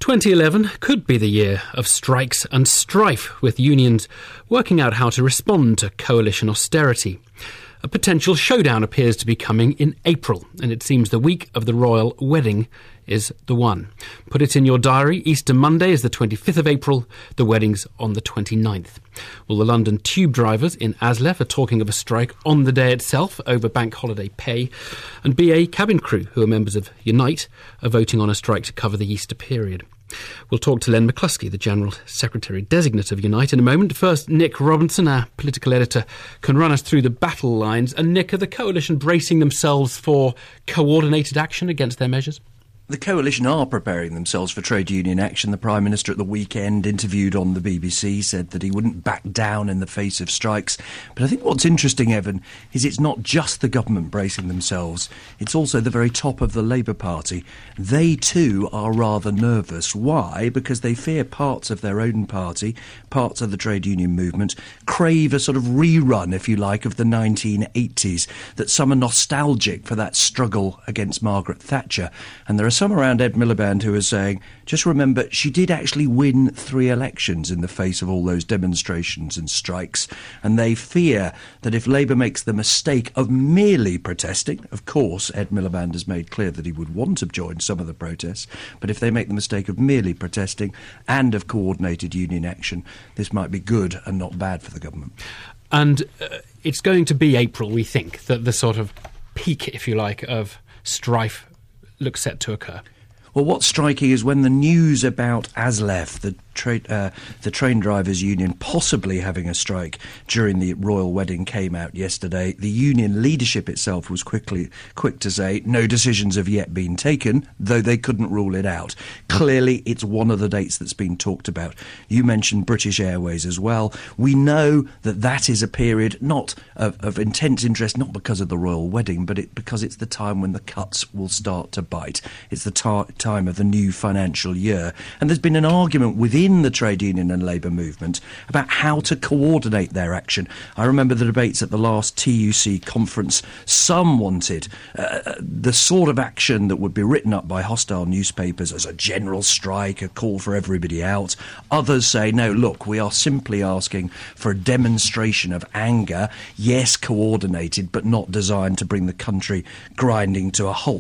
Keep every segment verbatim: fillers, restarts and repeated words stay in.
twenty eleven could be the year of strikes and strife, with unions working out how to respond to coalition austerity. A potential showdown appears to be coming in April, and it seems the week of the royal wedding is the one. Put it in your diary. Easter Monday is the twenty-fifth of April. The wedding's on the twenty-ninth. Well, the London tube drivers in ASLEF are talking of a strike on the day itself over bank holiday pay. And B A cabin crew, who are members of Unite, are voting on a strike to cover the Easter period. We'll talk to Len McCluskey, the General Secretary-Designate of Unite, in a moment. First, Nick Robinson, our political editor, can run us through the battle lines. And Nick, are the coalition bracing themselves for coordinated action against their measures? The coalition are preparing themselves for trade union action. The Prime Minister at the weekend, interviewed on the B B C, said that he wouldn't back down in the face of strikes. But I think what's interesting, Evan, is it's not just the government bracing themselves. It's also the very top of the Labour Party. They too are rather nervous. Why? Because they fear parts of their own party, parts of the trade union movement, crave a sort of rerun, if you like, of the nineteen eighties, that some are nostalgic for that struggle against Margaret Thatcher. And there are some around Ed Miliband who are saying, just remember, she did actually win three elections in the face of all those demonstrations and strikes, and they fear that if Labour makes the mistake of merely protesting, of course Ed Miliband has made clear that he would want to join some of the protests, but if they make the mistake of merely protesting and of coordinated union action, this might be good and not bad for the government. And uh, it's going to be April, we think, that the sort of peak, if you like, of strife looks set to occur. Well, what's striking is when the news about ASLEF, the, tra- uh, the train drivers' union, possibly having a strike during the royal wedding came out yesterday, the union leadership itself was quickly quick to say no decisions have yet been taken, though they couldn't rule it out. Clearly, it's one of the dates that's been talked about. You mentioned British Airways as well. We know that that is a period not of, of intense interest, not because of the royal wedding, but it, because it's the time when the cuts will start to bite. It's the tar- time of the new financial year. And there's been an argument within the trade union and labour movement about how to coordinate their action. I remember the debates at the last T U C conference. Some wanted uh, the sort of action that would be written up by hostile newspapers as a general strike, a call for everybody out. Others say, no, look, we are simply asking for a demonstration of anger, yes, coordinated, but not designed to bring the country grinding to a halt.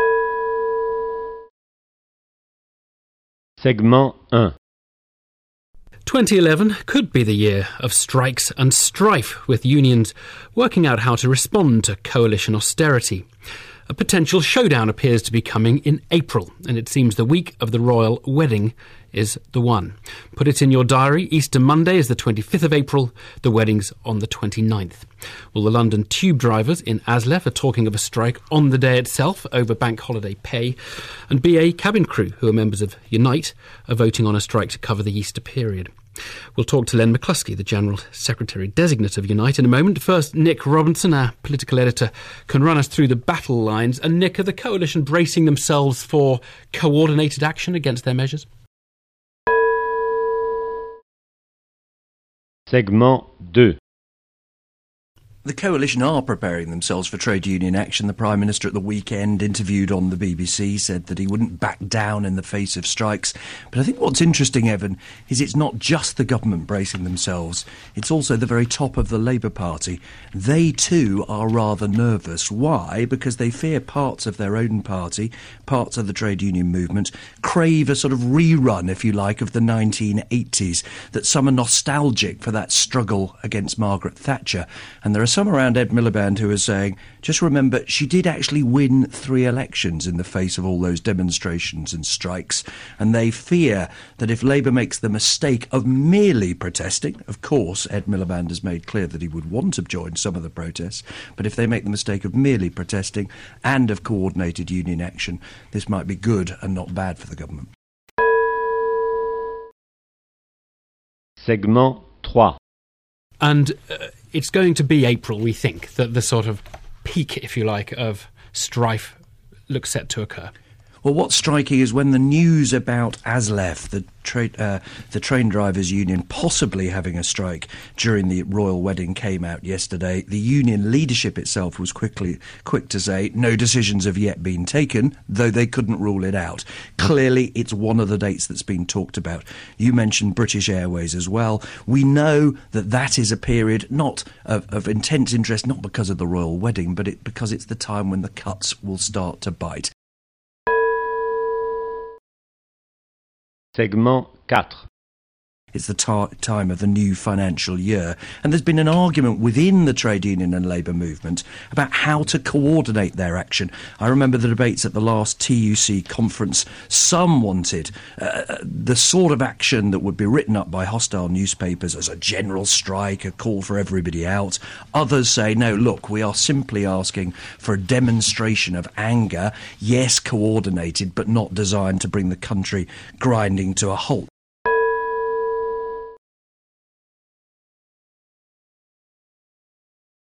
Segment one. twenty eleven could be the year of strikes and strife, with unions working out how to respond to coalition austerity. A potential showdown appears to be coming in April, and it seems the week of the royal wedding is the one. Put it in your diary. Easter Monday is the twenty-fifth of April. The wedding's on the twenty-ninth. Well, the London tube drivers in ASLEF are talking of a strike on the day itself over bank holiday pay. And B A cabin crew, who are members of Unite, are voting on a strike to cover the Easter period. We'll talk to Len McCluskey, the General Secretary-Designate of Unite, in a moment. First, Nick Robinson, our political editor, can run us through the battle lines. And Nick, are the coalition bracing themselves for coordinated action against their measures? Segment two. The coalition are preparing themselves for trade union action. The Prime Minister at the weekend, interviewed on the B B C, said that he wouldn't back down in the face of strikes. But I think what's interesting, Evan, is it's not just the government bracing themselves. It's also the very top of the Labour Party. They too are rather nervous. Why? Because they fear parts of their own party, parts of the trade union movement, crave a sort of rerun, if you like, of the nineteen eighties, that some are nostalgic for that struggle against Margaret Thatcher. And there are some around Ed Miliband who are saying, just remember, she did actually win three elections in the face of all those demonstrations and strikes, and they fear that if Labour makes the mistake of merely protesting, of course Ed Miliband has made clear that he would want to join some of the protests, but if they make the mistake of merely protesting and of coordinated union action, this might be good and not bad for the government. Segment three. And uh, it's going to be April, we think, that the sort of peak, if you like, of strife looks set to occur. Well, what's striking is when the news about ASLEF, the, tra- uh, the train drivers' union, possibly having a strike during the royal wedding came out yesterday, the union leadership itself was quickly quick to say no decisions have yet been taken, though they couldn't rule it out. Clearly, it's one of the dates that's been talked about. You mentioned British Airways as well. We know that that is a period not of, of intense interest, not because of the royal wedding, but it, because it's the time when the cuts will start to bite. Segment quatre. It's the ta- time of the new financial year, and there's been an argument within the trade union and labour movement about how to coordinate their action. I remember the debates at the last T U C conference. Some wanted uh, the sort of action that would be written up by hostile newspapers as a general strike, a call for everybody out. Others say, no, look, we are simply asking for a demonstration of anger, yes, coordinated, but not designed to bring the country grinding to a halt.